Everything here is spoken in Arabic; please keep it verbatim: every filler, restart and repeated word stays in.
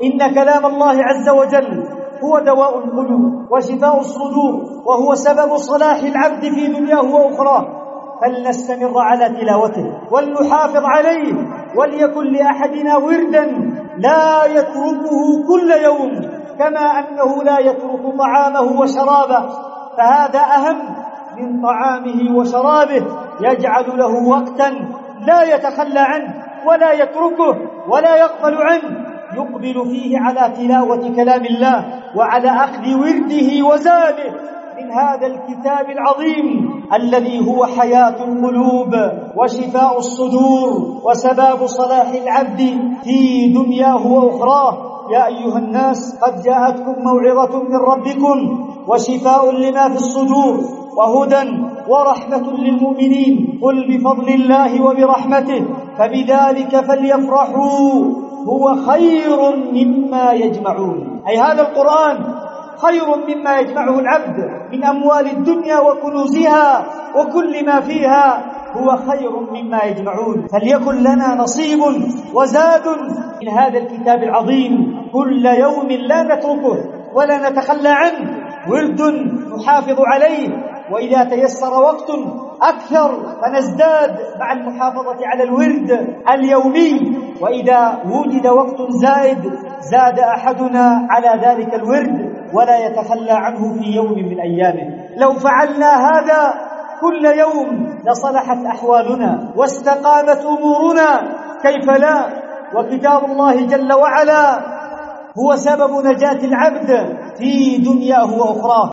إن كلام الله عز وجل هو دواء القلوب وشفاء الصدور، وهو سبب صلاح العبد في دنياه وأخراه، فلنستمر على تلاوته ولنحافظ عليه، وليكن لأحدنا وردا لا يتركه كل يوم، كما أنه لا يترك طعامه وشرابه، فهذا أهم من طعامه وشرابه، يجعل له وقتا لا يتخلى عنه ولا يتركه ولا يقبل عنه، يقبل فيه على تلاوة كلام الله وعلى أخذ ورده وزاده من هذا الكتاب العظيم الذي هو حياة القلوب وشفاء الصدور وسباب صلاح العبد في دنياه وأخراه. يا أيها الناس قد جاءتكم موعظة من ربكم وشفاء لما في الصدور وهدى ورحمة للمؤمنين، قل بفضل الله وبرحمته فبذلك فليفرحوا هو خير مما يجمعون. أي هذا القرآن خير مما يجمعه العبد من أموال الدنيا وكنوزها وكل ما فيها، هو خير مما يجمعون. فليكن لنا نصيب وزاد من هذا الكتاب العظيم كل يوم لا نتركه ولا نتخلى عنه، ورد نحافظ عليه، وإذا تيسر وقت أكثر فنزداد مع المحافظة على الورد اليومي، وإذا وجد وقت زائد زاد أحدنا على ذلك الورد ولا يتخلى عنه في يوم من أيامه. لو فعلنا هذا كل يوم لصلحت أحوالنا واستقامت أمورنا، كيف لا؟ وكتاب الله جل وعلا هو سبب نجاة العبد في دنياه وأخراه.